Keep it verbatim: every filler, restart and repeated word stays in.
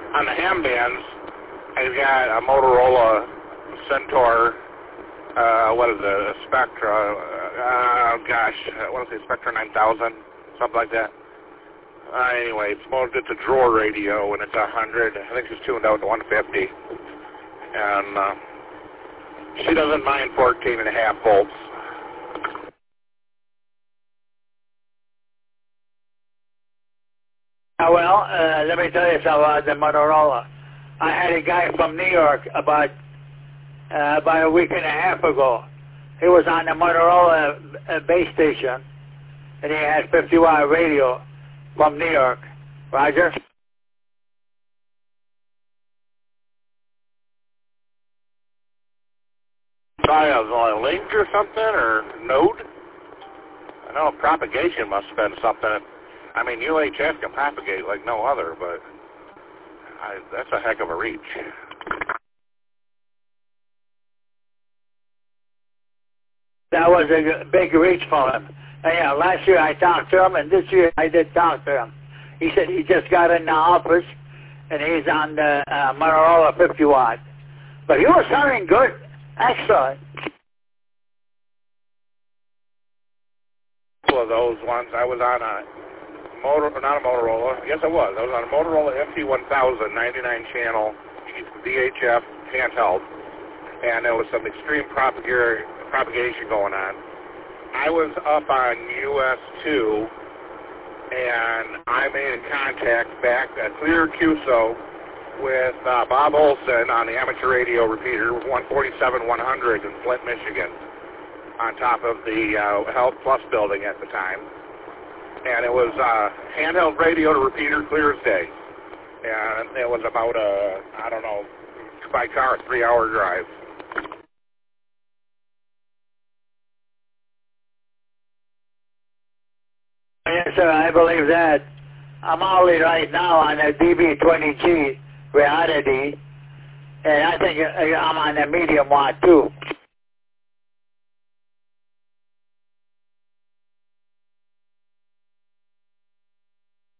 on the ham bands, I've got a Motorola Centaur, uh, what is it, a Spectra, uh, gosh, I want to say Spectra nine thousand, something like that. Uh, anyway, it's, it's a drawer radio, and it's one hundred. I think she's tuned out to one fifty. And uh, she doesn't mind fourteen and a half volts. Uh, well, uh, let me tell you something about the Motorola. I had a guy from New York about uh, about a week and a half ago. He was on the Motorola uh, base station, and he had fifty watt radio from New York. Roger? Sorry, I was on a link or something, or node? I know propagation must have been something. I mean, U H F can propagate like no other, but I, that's a heck of a reach. That was a big reach for him. And, yeah, last year I talked to him, and this year I did talk to him. He said he just got in the office, and he's on the uh, Motorola fifty watt. But he was sounding good. Excellent. One of those ones, I was on a motor, not a Motorola. Yes, I was. I was on a Motorola M T one thousand ninety-nine channel V H F handheld, and there was some extreme propagation propagation going on. I was up on U S two, and I made a contact back at Clear Q S O with uh, Bob Olson on the amateur radio repeater, one forty-seven one hundred in Flint, Michigan, on top of the uh, Health Plus building at the time. And it was uh, handheld radio to repeater, clear as day. And it was about a, I don't know, by car, a three-hour drive. Yes, sir, I believe that. I'm only right now on a D B twenty G reality, and I think I'm on a medium watt too.